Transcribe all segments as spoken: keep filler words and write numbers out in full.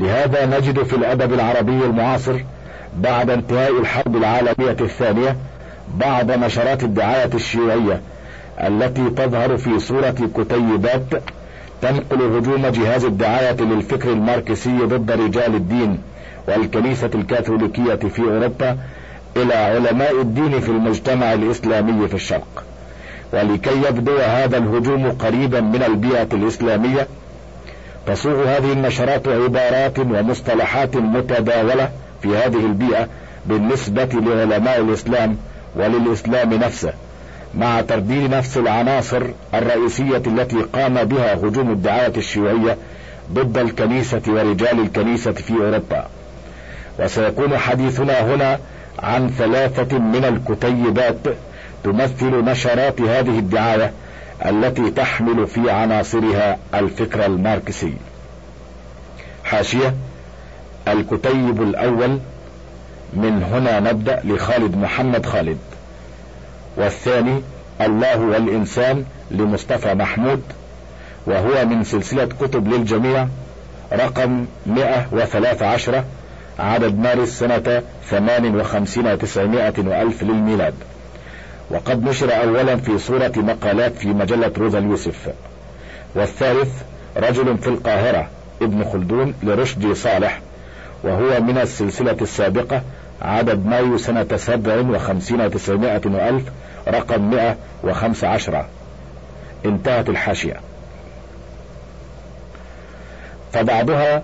لهذا نجد في الأدب العربي المعاصر بعد انتهاء الحرب العالمية الثانية بعض نشرات الدعاية الشيوعية التي تظهر في صورة كتيبات تنقل هجوم جهاز الدعاية للفكر الماركسي ضد رجال الدين والكنيسة الكاثوليكية في أوروبا إلى علماء الدين في المجتمع الإسلامي في الشرق. ولكي يبدو هذا الهجوم قريبا من البيئة الإسلامية تصوغ هذه النشرات عبارات ومصطلحات متداولة في هذه البيئة بالنسبة لعلماء الإسلام وللإسلام نفسه، مع ترديد نفس العناصر الرئيسية التي قام بها هجوم الدعاية الشيوعية ضد الكنيسة ورجال الكنيسة في أوروبا. وسيكون حديثنا هنا عن ثلاثة من الكتيبات تمثل نشرات هذه الدعاية التي تحمل في عناصرها الفكر الماركسي. حاشية: الكتيب الأول من هنا نبدأ لخالد محمد خالد، والثاني الله والإنسان لمصطفى محمود، وهو من سلسلة كتب للجميع رقم مئة وثلاثة عشر عدد مارس سنة ثمان وخمسين وتسعمائة وألف للميلاد، وقد نشر أولا في صورة مقالات في مجلة روزا اليوسف. والثالث رجل في القاهرة ابن خلدون لرشدي صالح، وهو من السلسلة السابقة عدد مايو سنة سبع وخمسين وتسعمائة وألف رقم مئة وخمسة عشر. انتهت الحاشية. فبعدها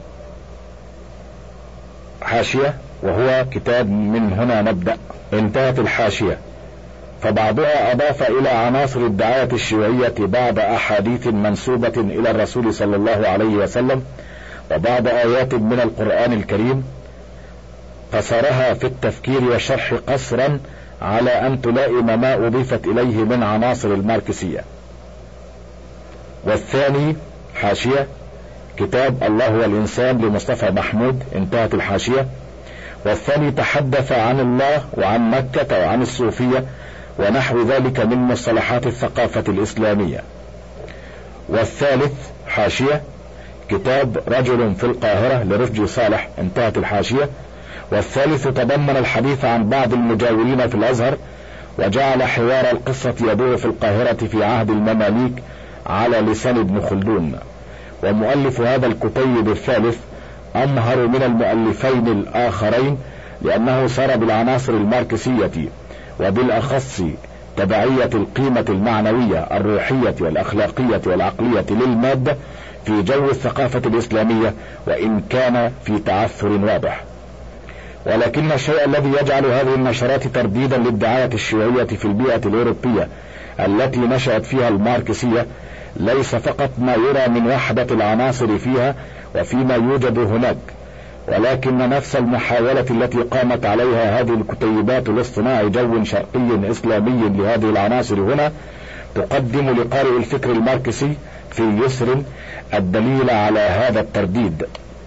حاشية وهو كتاب من هنا نبدأ. انتهت الحاشية. فبعضها أضاف إلى عناصر الدعاية الشيوعية بعض أحاديث منسوبة إلى الرسول صلى الله عليه وسلم وبعض آيات من القرآن الكريم، قصرها في التفكير والشرح قصرا على أن تلائم ما أضيفت إليه من عناصر الماركسية. والثاني حاشية كتاب الله والإنسان لمصطفى محمود. انتهت الحاشية. والثاني تحدث عن الله وعن مكة وعن الصوفية ونحو ذلك من مصطلحات الثقافة الإسلامية. والثالث حاشية كتاب رجل في القاهرة لرشدي صالح. انتهت الحاشية. والثالث تضمن الحديث عن بعض المجاورين في الأزهر، وجعل حوار القصة يدور في القاهرة في عهد المماليك على لسان ابن خلدون. ومؤلف هذا الكتيب الثالث أمهر من المؤلفين الآخرين لأنه سار بالعناصر الماركسية وبالأخص تبعية القيمة المعنوية الروحية والأخلاقية والعقلية للمادة في جو الثقافة الإسلامية، وإن كان في تعثر واضح. ولكن الشيء الذي يجعل هذه النشرات ترديدا للدعاية الشيوعية في البيئة الأوروبية التي نشأت فيها الماركسية ليس فقط ما يرى من وحدة العناصر فيها وفيما يوجد هناك، ولكن نفس المحاولة التي قامت عليها هذه الكتيبات لاصطناع جو شرقي إسلامي لهذه العناصر هنا تقدم لقارئ الفكر الماركسي في يسر الدليل على هذا الترديد.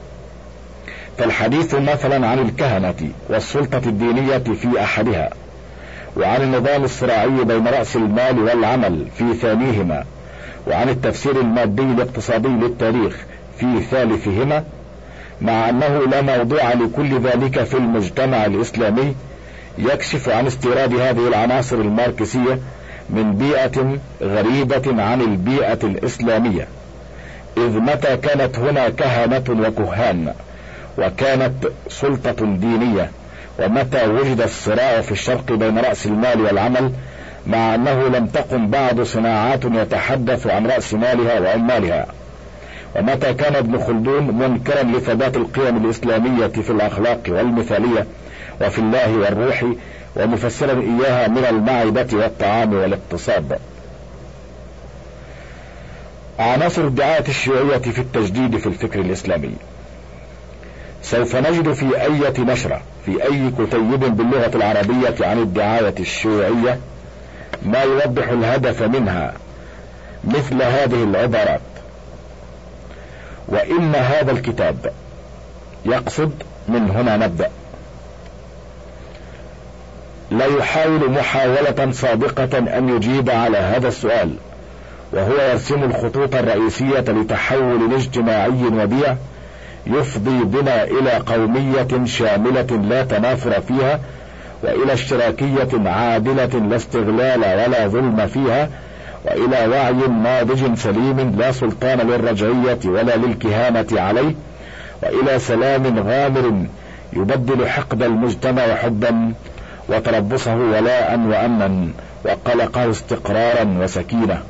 فالحديث مثلا عن الكهنة والسلطة الدينية في أحدها، وعن النظام الصراعي بين رأس المال والعمل في ثانيهما، وعن التفسير المادي الاقتصادي للتاريخ في ثالثهما، مع أنه لا موضوع لكل ذلك في المجتمع الإسلامي، يكشف عن استيراد هذه العناصر الماركسية من بيئة غريبة عن البيئة الإسلامية. إذ متى كانت هنا كهنة وكهان وكانت سلطة دينية، ومتى وجد الصراع في الشرق بين رأس المال والعمل، مع أنه لم تقم بعض صناعات يتحدث عن رأس مالها وعمالها، ومتى كان ابن خلدون منكرا لثبات القيم الإسلامية في الأخلاق والمثالية وفي الله والروح، ومفسرا إياها من المعدة والطعام والاقتصاد. عناصر الدعاية الشيوعية في التجديد في الفكر الإسلامي. سوف نجد في أي نشرة في أي كتيب باللغة العربية عن الدعاية الشيوعية ما يوضح الهدف منها مثل هذه العبارات: وإن هذا الكتاب يقصد من هنا نبدأ لا يحاول محاولة صادقة أن يجيب على هذا السؤال، وهو يرسم الخطوط الرئيسية لتحول اجتماعي وبيع يفضي بنا إلى قومية شاملة لا تنافر فيها، وإلى اشتراكية عادلة لا استغلال ولا ظلم فيها، وإلى وعي ناضج سليم لا سلطان للرجعية ولا للكهانة عليه، وإلى سلام غامر يبدل حقد المجتمع حبا وتربصه ولاء وأمنا وقلقه استقرارا وسكينة.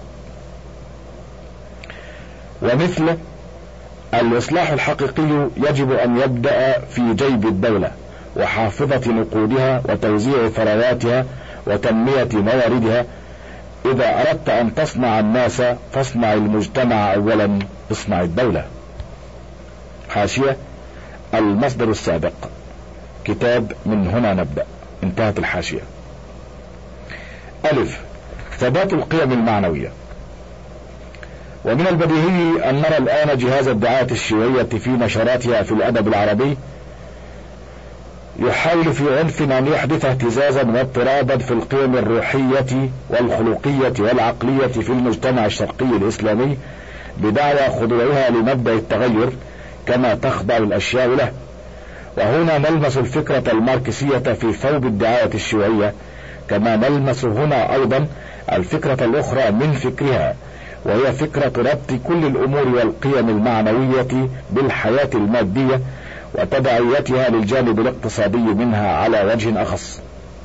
ومثل الإصلاح الحقيقي يجب أن يبدأ في جيب الدولة وحافظة نقودها وتوزيع ثرواتها وتنمية مواردها. إذا أردت أن تصنع الناس فاصنع المجتمع أولا، اصنع الدولة. حاشية: المصدر السابق، كتاب من هنا نبدأ. انتهت الحاشية. ألف: ثبات القيم المعنوية. ومن البديهي أن نرى الآن جهاز الدعاية الشيوعية في نشراتها في الأدب العربي يحاول في عنف أن يحدث اهتزازا واضطرابا في القيم الروحية والخلقية والعقلية في المجتمع الشرقي الإسلامي بدعوى خضوعها لمبدأ التغير كما تخضع الأشياء له. وهنا نلمس الفكرة الماركسية في ثوب الدعاية الشيوعية، كما نلمس هنا أيضا الفكرة الأخرى من فكرها، وهي فكرة ربط كل الأمور والقيم المعنوية بالحياة المادية وتداعياتها للجانب الاقتصادي منها على وجه أخص.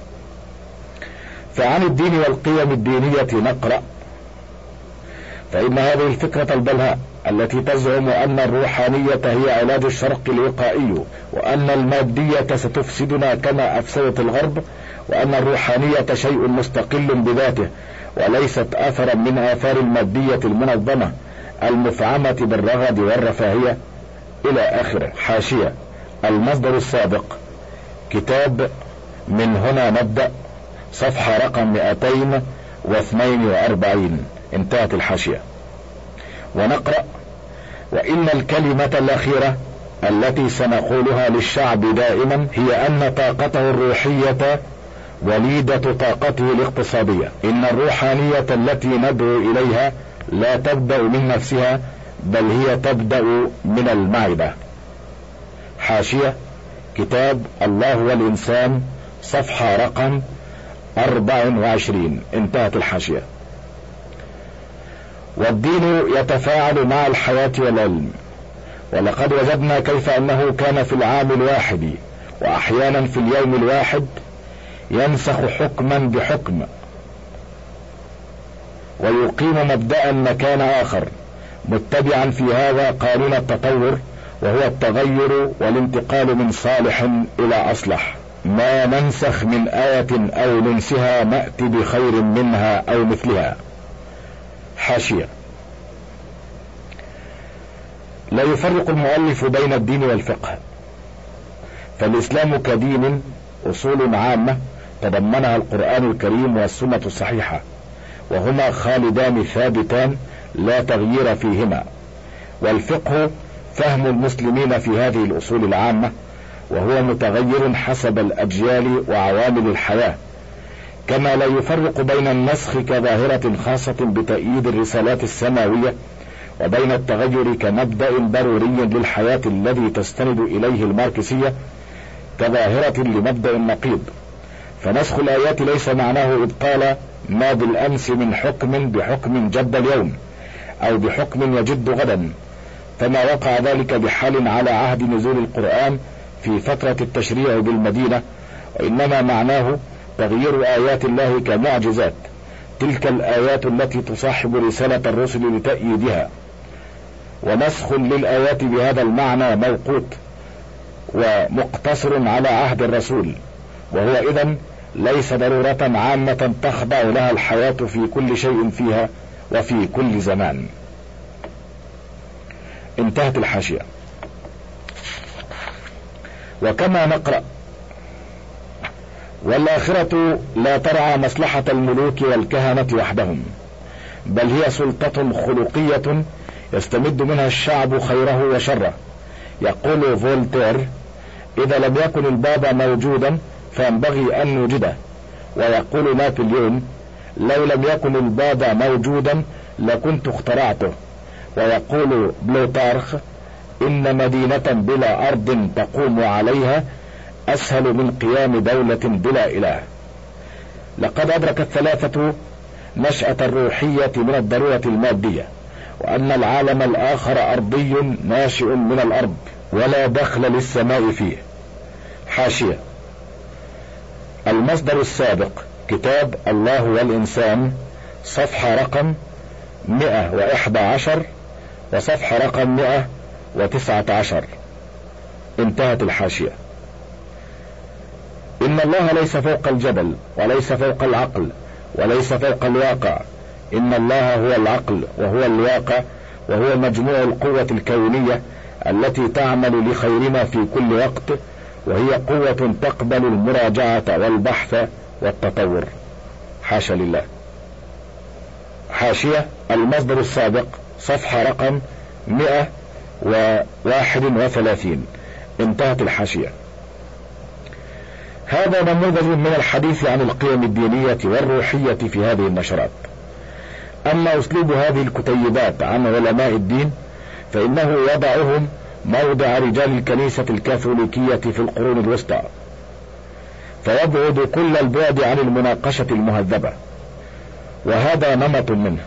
فعن الدين والقيم الدينية نقرأ: فإن هذه الفكرة البلهاء التي تزعم أن الروحانية هي علاج الشرق الوقائي، وأن المادية ستفسدنا كما أفسدت الغرب، وأن الروحانية شيء مستقل بذاته وليست أثرا من آثار المادية المنظمة المفعمة بالرغد والرفاهية، إلى آخره. حاشية: المصدر السابق، كتاب من هنا نبدأ، صفحة رقم مئتين واثنين وأربعين. انتهت الحاشية. ونقرأ: وإن الكلمة الأخيرة التي سنقولها للشعب دائما هي أن طاقته الروحية وليدة طاقته الاقتصادية. إن الروحانية التي ندعو إليها لا تبدأ من نفسها، بل هي تبدأ من المعدة. حاشية: كتاب الله والإنسان، صفحة رقم أربع وعشرين. انتهت الحاشية. والدين يتفاعل مع الحياة والعلم، ولقد وجدنا كيف أنه كان في العام الواحد وأحيانا في اليوم الواحد ينسخ حكما بحكم ويقيم مبدأ مكان آخر، متبعا في هذا قانون التطور، وهو التغير والانتقال من صالح إلى أصلح. ما ننسخ من آية أو ننسها نأتي بخير منها أو مثلها. حاشية: لا يفرق المؤلف بين الدين والفقه، فالإسلام كدين أصول عامة تضمنها القرآن الكريم والسنة الصحيحة، وهما خالدان ثابتان لا تغيير فيهما. والفقه فهم المسلمين في هذه الأصول العامة، وهو متغير حسب الأجيال وعوامل الحياة. كما لا يفرق بين النسخ كظاهرة خاصة بتأييد الرسالات السماوية وبين التغير كمبدأ ضروري للحياة الذي تستند إليه الماركسية كظاهرة لمبدأ النقيض. فنسخ الآيات ليس معناه إبطال ما بالأمس من حكم بحكم جد اليوم أو بحكم يجد غدا، فما وقع ذلك بحال على عهد نزول القرآن في فترة التشريع بالمدينة، وإنما معناه تغيير آيات الله كمعجزات، تلك الآيات التي تصاحب رسالة الرسل لتأييدها. ونسخ للآيات بهذا المعنى موقوت ومقتصر على عهد الرسول، وهو إذن ليس ضرورة عامة تخضع لها الحياة في كل شيء فيها وفي كل زمان. انتهت الحاشية. وكما نقرأ: والآخرة لا ترعى مصلحة الملوك والكهنة وحدهم، بل هي سلطة خلقية يستمد منها الشعب خيره وشره. يقول فولتير: إذا لم يكن البابا موجودا فينبغي أن نوجده. ويقول نابليون: لو لم يكن البابا موجودا لكنت اخترعته. ويقول بلوتارخ: إن مدينة بلا أرض تقوم عليها أسهل من قيام دولة بلا إله. لقد أدرك الثلاثة نشأة الروحية من الضرورة المادية، وأن العالم الآخر أرضي ناشئ من الأرض ولا دخل للسماء فيه. حاشية: المصدر السابق كتاب الله والإنسان، صفحة رقم مئة وإحدى عشر وصفحة رقم مئة وتسعة عشر. انتهت الحاشية. إن الله ليس فوق الجبل وليس فوق العقل وليس فوق الواقع، إن الله هو العقل وهو الواقع وهو مجموع القوة الكونية التي تعمل لخيرنا في كل وقت، وهي قوة تقبل المراجعة والبحث والتطور. حاشا لله. حاشية: المصدر السابق، صفحة رقم مئة وواحد وثلاثين. انتهت الحاشية. هذا نموذج من الحديث عن القيم الدينية والروحية في هذه النشرات. أما أسلوب هذه الكتيبات عن علماء الدين فإنه يضعهم موضع رجال الكنيسة الكاثوليكية في القرون الوسطى، فيبعد كل البعد عن المناقشة المهذبة، وهذا نمط منه.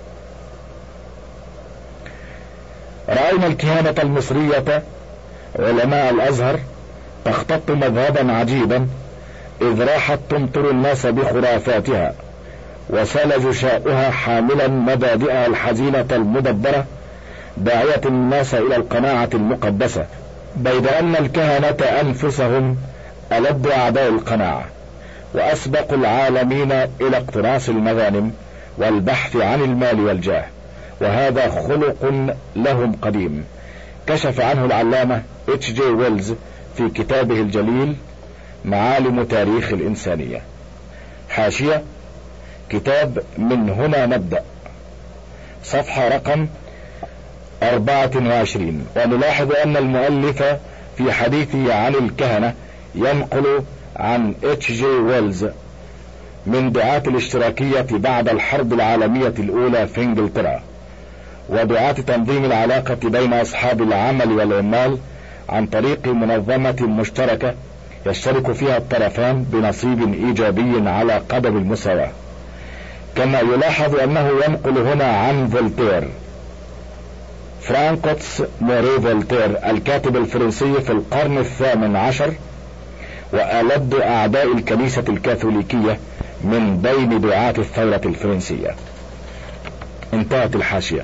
رأينا الكهنة المصرية علماء الأزهر تختط مذهبا عجيبا، إذ راحت تمطر الناس بخرافاتها وسال جشاؤها حاملا مبادئها الحزينة المدبرة، داعية الناس إلى القناعة المقدسة، بيد أن الكهنة أنفسهم ألد أعداء القناعة وأسبقوا العالمين إلى اقتراص المغانم والبحث عن المال والجاه، وهذا خلق لهم قديم كشف عنه العلامة اتش جي ويلز في كتابه الجليل معالم تاريخ الإنسانية. حاشية: كتاب من هنا نبدأ، صفحة رقم أربعة وعشرين. ونلاحظ أن المؤلف في حديثه عن الكهنة ينقل عن اتش جي ويلز من دعاة الاشتراكية بعد الحرب العالمية الأولى في انجلترا، ودعاة تنظيم العلاقة بين أصحاب العمل والعمال عن طريق منظمة مشتركة يشترك فيها الطرفان بنصيب إيجابي على قدم المساواة. كما يلاحظ أنه ينقل هنا عن فولتير، فرانكوتس موري فولتير، الكاتب الفرنسي في القرن الثامن عشر وألد أعداء الكنيسة الكاثوليكية من بين دعاة الثورة الفرنسية. انتهت الحاشية.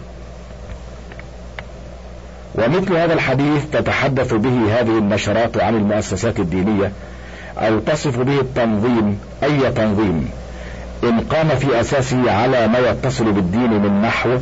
ومثل هذا الحديث تتحدث به هذه النشرات عن المؤسسات الدينية، أو تصف به التنظيم أي تنظيم إن قام في أساسه على ما يتصل بالدين من نحو،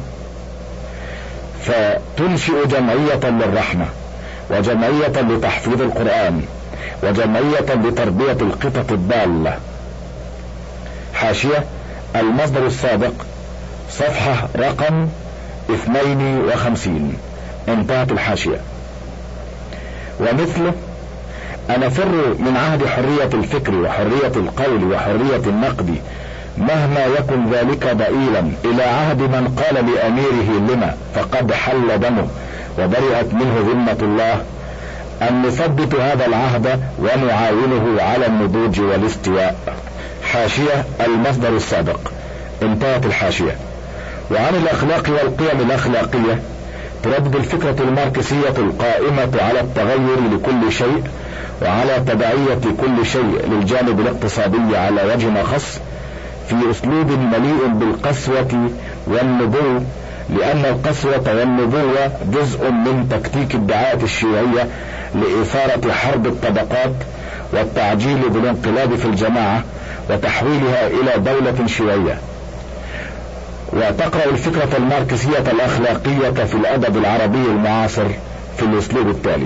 فتنشئ جمعية للرحمة، وجمعية لتحفيظ القرآن، وجمعية لتربية القطط الضالة. حاشية: المصدر السابق، صفحة رقم اثنين وخمسين. انتهت الحاشية. ومثله: أنفر من عهد حرية الفكر وحرية القول وحرية النقد مهما يكن ذلك ضئيلا إلى عهد من قال لأميره لما فقد حل دمه وبرئت منه ذمة الله، أن نثبت هذا العهد ونعاونه على النضوج والاستواء. حاشية: المصدر السابق. انتهت الحاشية. وعن الأخلاق والقيم الأخلاقية تردد الفكرة الماركسية القائمة على التغير لكل شيء وعلى تبعية كل شيء للجانب الاقتصادي على وجه خاص في أسلوب مليء بالقسوة والنبوة، لأن القسوة والنبوة جزء من تكتيك الدعاية الشيوعية لإثارة حرب الطبقات والتعجيل بالانقلاب في الجماعة وتحويلها إلى دولة شيوعية. وتقرأ الفكرة الماركسية الأخلاقية في الأدب العربي المعاصر في الأسلوب التالي: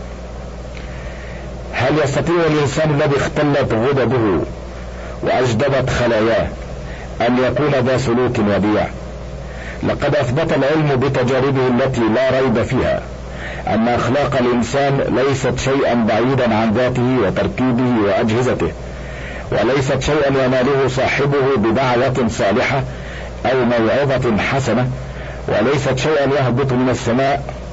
هل يستطيع الإنسان الذي اختلت غدده وأجدبت خلاياه أن يكون ذا سلوك وديع؟ لقد أثبت العلم بتجاربه التي لا ريب فيها أن أخلاق الإنسان ليست شيئا بعيدا عن ذاته وتركيبه وأجهزته، وليست شيئا يناله صاحبه بدعوة صالحة أو موعظة حسنة، وليست شيئا يهبط من السماء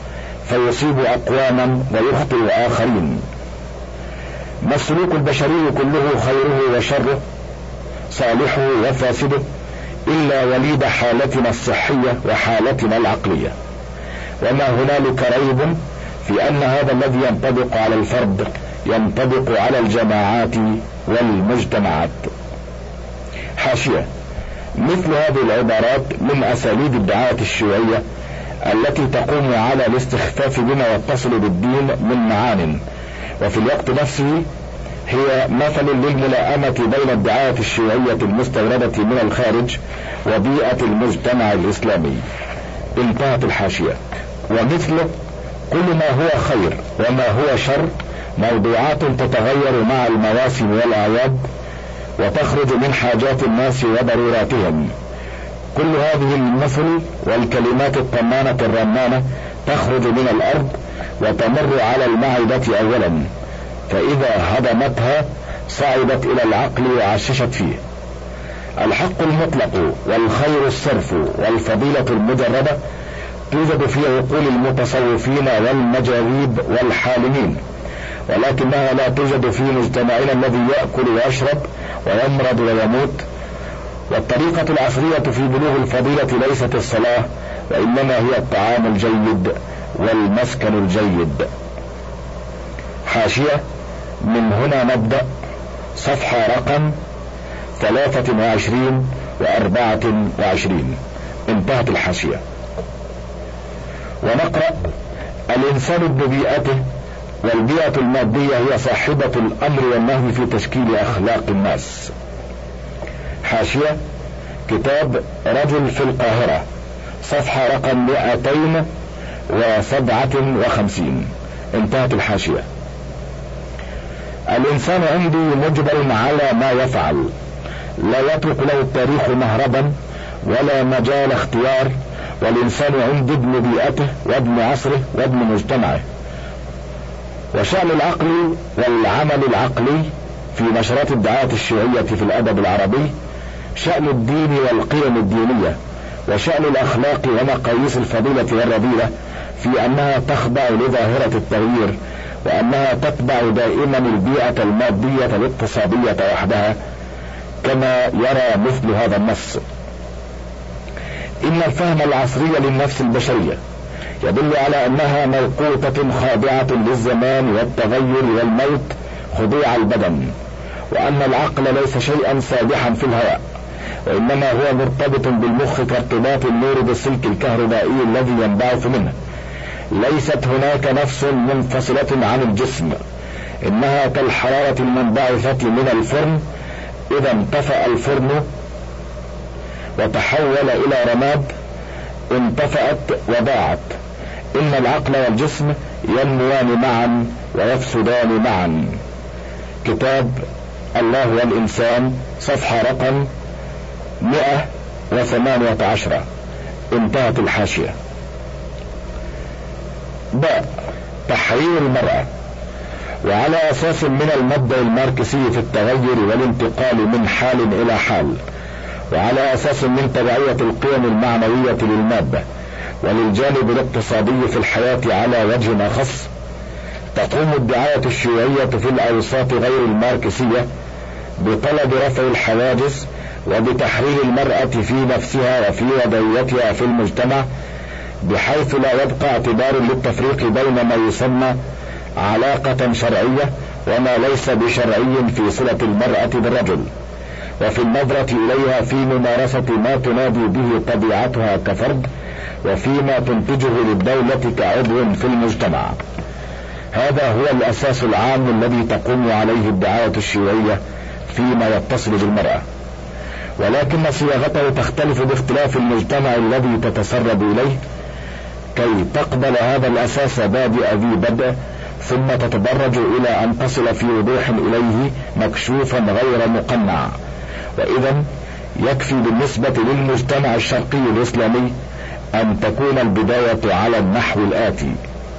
فيصيب أقواما ويخطئ آخرين. ما السلوك البشري كله خيره وشره، صالحه وفاسده، إلا وليد حالتنا الصحية وحالتنا العقلية. وما هنالك ريب في أن هذا الذي ينطبق على الفرد ينطبق على الجماعات والمجتمعات. حاشية: مثل هذه العبارات من أساليب الدعاية الشيوعية التي تقوم على الاستخفاف بما يتصل بالدين من معان، وفي الوقت نفسه هي مثل للملائمة بين الدعاية الشيوعية المستوردة من الخارج وبيئة المجتمع الإسلامي. انتهت الحاشية. ومثله كل ما هو خير وما هو شر موضوعات تتغير مع المواسم والأعياد وتخرج من حاجات الناس وضروراتهم. كل هذه المثل والكلمات الطمانة الرنانة تخرج من الأرض وتمر على المعدة أولا، فإذا هضمتها صعدت إلى العقل وعششت فيه. الحق المطلق والخير الصرف والفضيلة المجردة توجد في عقول المتصوفين والمجاذيب والحالمين، ولكنها لا توجد في مجتمعنا الذي يأكل ويشرب ويمرض ويموت. والطريقة العصرية في بلوغ الفضيلة ليست الصلاة، وإنما هي الطعام الجيد والمسكن الجيد. حاشية: من هنا نبدأ، صفحة رقم ثلاثة وعشرين وأربعة وعشرين. انتهت الحاشية. ونقرأ: الإنسان ابن بيئته، والبيئة المادية هي صاحبة الأمر والنهي في تشكيل أخلاق الناس. حاشية: كتاب رجل في القاهرة، صفحة رقم مئتين وسبعة وخمسين. انتهت الحاشية. الإنسان عندي مجبر على ما يفعل، لا يترك له التاريخ مهربا ولا مجال اختيار، والإنسان عند ابن بيئته وابن عصره وابن مجتمعه. وشأن العقل والعمل العقلي في نشرات الدعاية الشيوعية في الأدب العربي شأن الدين والقيم الدينية، وشأن الأخلاق ومقاييس الفضيلة والرذيلة في أنها تخضع لظاهرة التغيير، وأنها تتبع دائما البيئة المادية الاقتصادية وحدها، كما يرى مثل هذا النص. إن الفهم العصري للنفس البشرية يدل على أنها موقوتة خاضعة للزمان والتغير والموت خضوع البدن، وأن العقل ليس شيئا سابحا في الهواء، وإنما هو مرتبط بالمخ كارتباط النور بالسلك الكهربائي الذي ينبعث منه. ليست هناك نفس منفصلة عن الجسم، إنها كالحرارة المنبعثة من الفرن، إذا انطفأ الفرن وتحول إلى رماد انطفأت وضاعت. إن العقل والجسم ينموان معا ويفسدان معا. كتاب الله والإنسان، صفحة رقم مئة وثمانية عشر. انتهت الحاشية. باء تحرير المرأة. وعلى أساس من المبدأ الماركسي في التغير والانتقال من حال إلى حال، وعلى أساس من تبعية القيم المعنوية للمادة وللجانب الاقتصادي في الحياة على وجه أخص، تقوم الدعاية الشيوعية في الأوساط غير الماركسية بطلب رفع الحواجز وبتحرير المرأة في نفسها وفي وضعيتها في المجتمع، بحيث لا يبقى اعتبار للتفريق بين ما يسمى علاقة شرعية وما ليس بشرعي في صلة المرأة بالرجل، وفي النظرة إليها في ممارسة ما تنادي به طبيعتها كفرد، وفيما تنتجه للدولة كعضو في المجتمع. هذا هو الأساس العام الذي تقوم عليه الدعاية الشيوعية فيما يتصل بالمرأة، ولكن صياغته تختلف باختلاف المجتمع الذي تتسرب إليه، كي تقبل هذا الأساس بادئ ذي بدء، ثم تتدرج إلى أن تصل في وضوح إليه مكشوفا غير مقنع. وإذا يكفي بالنسبة للمجتمع الشرقي الإسلامي أن تكون البداية على النحو الآتي: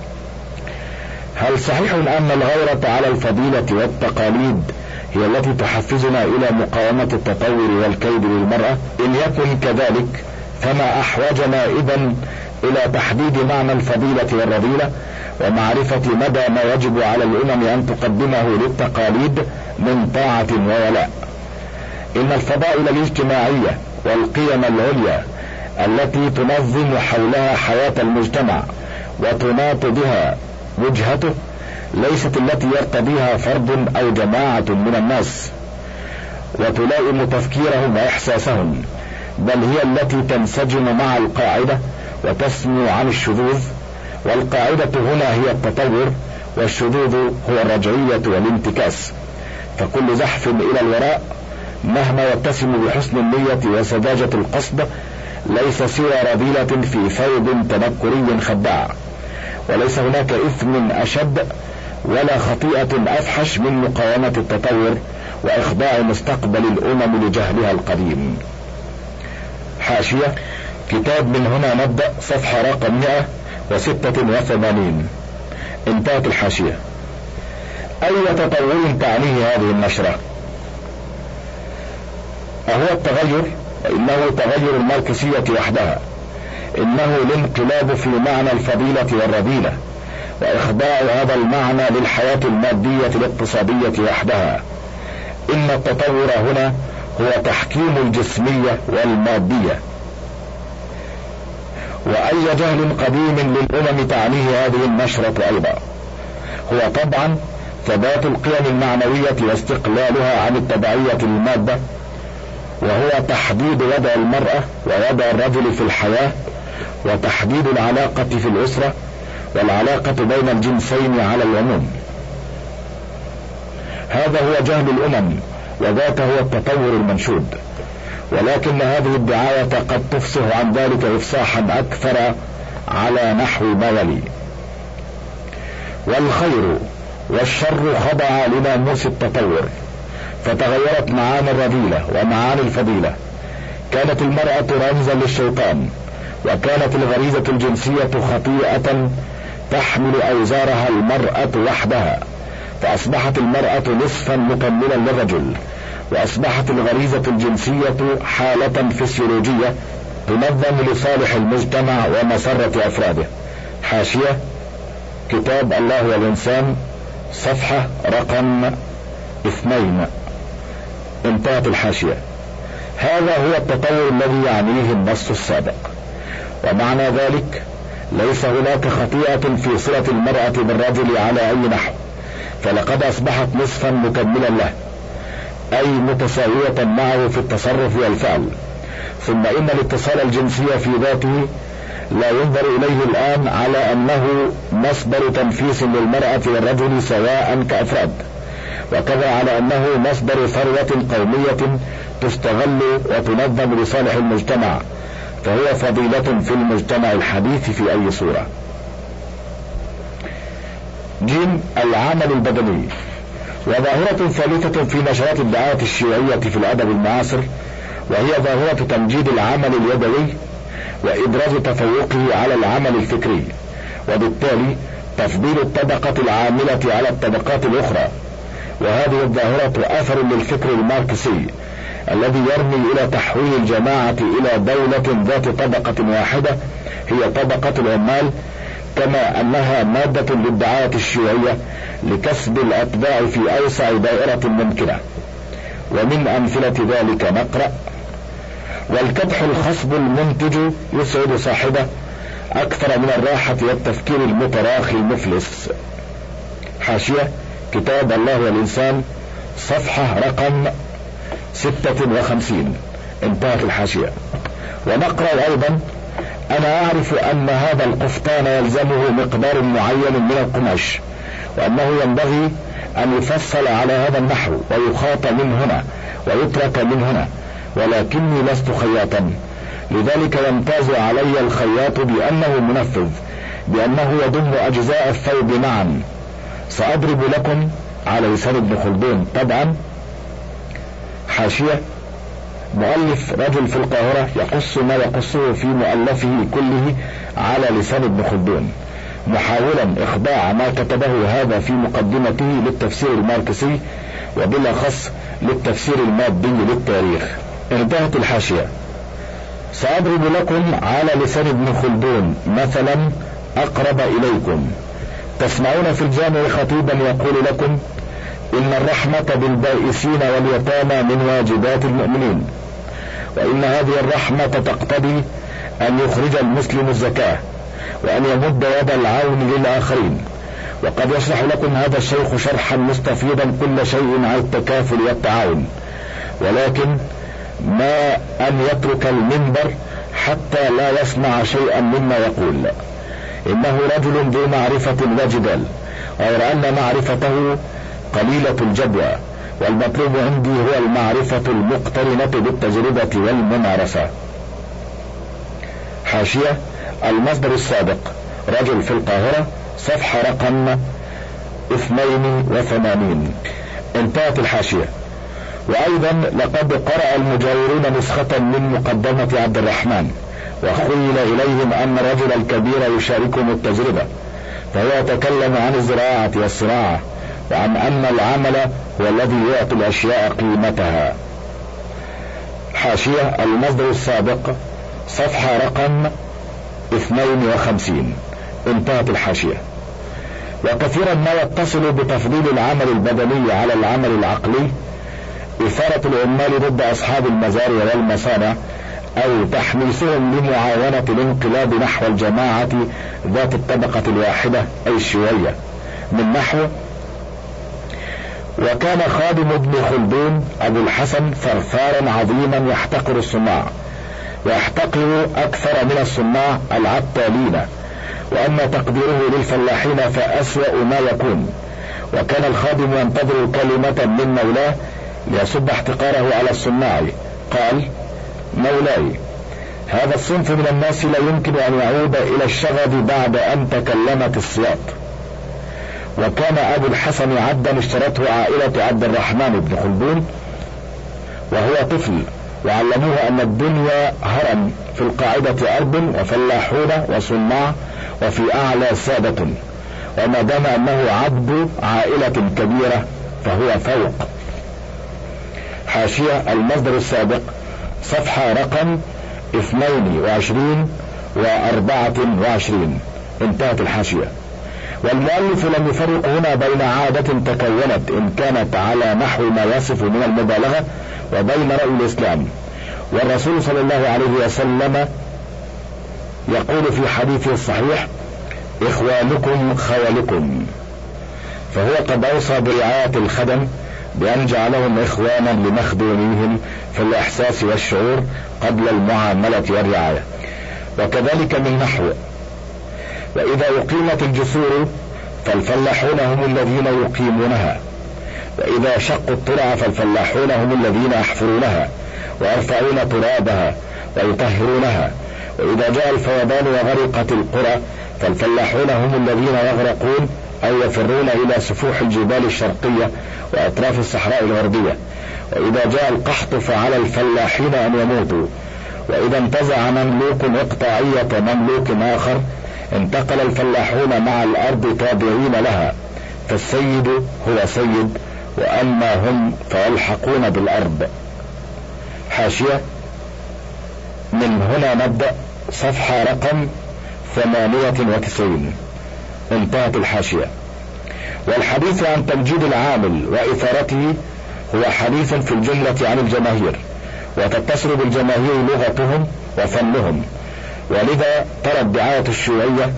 هل صحيح أن الغيرة على الفضيلة والتقاليد هي التي تحفزنا إلى مقاومة التطور والكيد للمرأة؟ إن يكن كذلك فما أحوجنا إذن إلى تحديد معنى الفضيلة والرذيلة ومعرفة مدى ما يجب على الأمم أن تقدمه للتقاليد من طاعة وولاء. إن الفضائل الاجتماعية والقيم العليا التي تنظم حولها حياة المجتمع وتناط بها وجهته ليست التي يرتضيها فرد أو جماعة من الناس وتلائم تفكيرهم وإحساسهم، بل هي التي تنسجم مع القاعدة وتسمو عن الشذوذ، والقاعدة هنا هي التطور، والشذوذ هو الرجعية والانتكاس. فكل زحف إلى الوراء مهما يتسم بحسن النية وسذاجة القصد ليس سوى رذيلة في ثوب تنكري خداع، وليس هناك إثم أشد ولا خطيئة أفحش من مقاومة التطور وإخضاع مستقبل الأمم لجهلها القديم. حاشية: كتاب من هنا نبدأ، صفحة رقم مئة وستة وثمانين. انتهت الحاشية. أي تطور تعنيه هذه النشرة؟ أهو التغير؟ إنه تغير الماركسية وحدها، إنه الانقلاب في معنى الفضيلة والرذيلة وإخضاع هذا المعنى للحياة المادية الاقتصادية وحدها. إن التطور هنا هو تحكيم الجسمية والمادية. وأي جهل قديم للأمم تعنيه هذه النشرة أيضا؟ هو طبعا ثبات القيم المعنوية واستقلالها عن التبعية للمادة، وهو تحديد وضع المرأة ووضع الرجل في الحياة، وتحديد العلاقة في الأسرة والعلاقة بين الجنسين على العموم. هذا هو جهل الأمم، وذاك هو التطور المنشود. ولكن هذه الدعاية قد تفصح عن ذلك إفصاحا أكثر على نحو ما يلي: والخير والشر خضع لناموس التطور، فتغيرت معاني الرذيلة ومعاني الفضيلة. كانت المرأة رمزا للشيطان، وكانت الغريزة الجنسية خطيئة تحمل أوزارها المرأة وحدها، فأصبحت المرأة نصفا مكملا للرجل، وأصبحت الغريزة الجنسية حالة فسيولوجية تنظم لصالح المجتمع ومسرة أفراده. حاشية: كتاب الله والإنسان، صفحة رقم اثنين. انتهت الحاشية. هذا هو التطور الذي يعنيه النص السابق، ومعنى ذلك ليس هناك خطيئة في صلة المرأة بالرجل على أي نحو، فلقد أصبحت نصفا مكملا له، أي متساوية معه في التصرف والفعل. ثم إن الاتصال الجنسي في ذاته لا ينظر إليه الآن على أنه مصدر تنفيس للمرأة والرجل سواء كأفراد، وكذا على أنه مصدر ثروة قومية تستغل وتنظم لصالح المجتمع، فهو فضيلة في المجتمع الحديث في أي صورة. جيم: العمل البدني. وظاهرة ثالثة في نشرات الدعاية الشيوعية في الأدب المعاصر، وهي ظاهرة تمجيد العمل اليدوي وإبراز تفوقه على العمل الفكري، وبالتالي تفضيل الطبقة العاملة على الطبقات الأخرى. وهذه الظاهرة أثر للفكر الماركسي الذي يرمي إلى تحويل الجماعة إلى دولة ذات طبقة واحدة هي طبقة العمال، كما أنها مادة للدعاية الشيوعية لكسب الأتباع في أوسع دائرة ممكنة. ومن أمثلة ذلك نقرأ: والكدح الخصب المنتج يسعد صاحبه أكثر من الراحة والتفكير المتراخي المفلس. حاشية: كتاب الله والإنسان، صفحة رقم ستة وخمسين. انتهت الحاشية. ونقرأ أيضا: أنا أعرف أن هذا القفطان يلزمه مقدار معين من القماش، وأنه ينبغي أن يفصل على هذا النحو ويخاط من هنا ويترك من هنا، ولكني لست خياطا، لذلك يمتاز علي الخياط بأنه منفذ، بأنه يضم أجزاء الثوب معا. سأضرب لكم على لسان ابن خلدون طبعا. حاشية: مؤلف رجل في القاهرة يقص ما يقصه في مؤلفه كله على لسان ابن خلدون، محاولا إخضاع ما كتبه هذا في مقدمته للتفسير الماركسي، وبالأخص للتفسير المادي للتاريخ. انتهت الحاشية. سأضرب لكم على لسان ابن خلدون مثلا أقرب إليكم. تسمعون في الجامع خطيبا يقول لكم إن الرحمة بالبائسين واليتامى من واجبات المؤمنين، وإن هذه الرحمة تقتضي أن يخرج المسلم الزكاة وأن يمد يد العون للآخرين. وقد يشرح لكم هذا الشيخ شرحا مستفيدا كل شيء عن التكافل والتعاون، ولكن ما أن يترك المنبر حتى لا يسمع شيئا مما يقول. إنه رجل ذو معرفة وجدال، غير أن معرفته قليلة الجدوى، والمطلوب عندي هو المعرفة المقترنة بالتجربة والممارسة. حاشية: المصدر السابق رجل في القاهرة، صفحة رقم اثنين وثمانين. انتهت الحاشية. وأيضا لقد قرأ المجاورون نسخة من مقدمة عبد الرحمن، وخيل إليهم أن الرجل الكبير يشاركهم التجربة، فهو يتكلم عن الزراعة والصناعة، وعن أن العمل هو الذي يعطي الأشياء قيمتها. حاشية: المصدر السابق صفحة رقم اثنين وخمسين. انتهت الحاشية. وكثيرا ما يتصل بتفضيل العمل البدني على العمل العقلي إثارة العمال ضد أصحاب المزارع والمصانع، أو تحميسهم لمعاونة الانقلاب نحو الجماعة ذات الطبقة الواحدة أي الشيوعية، من نحو: وكان خادم ابن خلدون أبو الحسن ثرثارا عظيما يحتقر الصناع، ويحتقر أكثر من الصناع العتالين، وأما تقديره للفلاحين فأسوأ ما يكون. وكان الخادم ينتظر كلمة من مولاه ليصب احتقاره على الصناع. قال: مولاي، هذا الصنف من الناس لا يمكن أن يعود إلى الشغب بعد أن تكلمت السياط. وكان أبو الحسن عبدا اشترته عائلة عبد الرحمن بن خلدون وهو طفل، وعلموه أن الدنيا هرم، في القاعدة أرض وفلاحون وصناع، وفي أعلى سادة، وما دام أنه عبد عائلة كبيرة فهو فوق. حاشية: المصدر السابق صفحة رقم اثنين وعشرين وأربعة وعشرين. انتهت الحاشية. والمؤلف لم يفرق هنا بين عادة تكونت إن كانت على نحو ما يصف من المبالغة وبين رأي الإسلام. والرسول صلى الله عليه وسلم يقول في حديثه الصحيح: إخوانكم خوالكم، فهو قد أوصى برعاية الخدم بأن جعلهم إخوانا لمخدوميهم في الإحساس والشعور قبل المعاملة والرعاية. وكذلك من نحو: وإذا أقيمت الجسور فالفلاحون هم الذين يقيمونها، وإذا شقوا الترع فالفلاحون هم الذين يحفرونها ويرفعون ترابها ويطهرونها، وإذا جاء الفيضان وغرقت القرى فالفلاحون هم الذين يغرقون أو يفرون إلى سفوح الجبال الشرقية وأطراف الصحراء الغربية، وإذا جاء القحط فعلى الفلاحين أن يموتوا، وإذا انتزع مملوك إقطاعية مملوك آخر انتقل الفلاحون مع الأرض تابعين لها، فالسيد هو سيد، وأما هم فيلحقون بالأرض. حاشية: من هنا نبدأ، صفحة رقم ثمانية وتسعين. انتهت الحاشية. والحديث عن تمجيد العامل وإثارته هو حديث في الجملة عن الجماهير، وتتصل بالجماهير لغتهم وفنهم، ولذا ترى الدعاية الشيوعية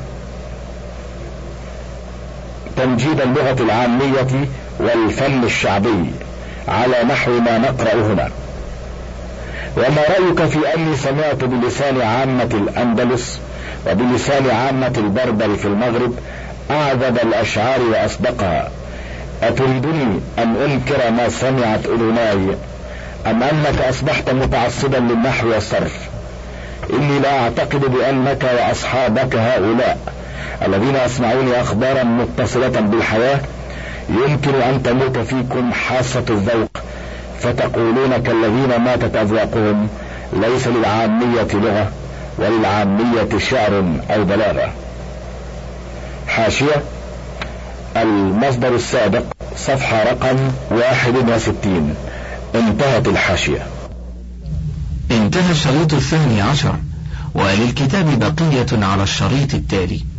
تمجيد اللغة العامية والفن الشعبي على نحو ما نقرأ هنا. وما رأيك في أني سمعت بلسان عامة الأندلس وبلسان عامة البربر في المغرب أعذب الأشعار وأصدقها؟ أتريدني أن أنكر ما سمعت أذناي، أم أنك أصبحت متعصبا للنحو والصرف؟ إني لا أعتقد بأنك وأصحابك هؤلاء الذين يسمعون أخبارا متصلة بالحياة يمكن أن تموت فيكم حاسة الذوق فتقولون كالذين ماتت أذواقهم: ليس للعامية لغة وللعامية شعر أو بلاغة. حاشية: المصدر السابق صفحة رقم واحد وستين. انتهت الحاشية. انتهى الشريط الثاني عشر، وللكتاب بقية على الشريط التالي.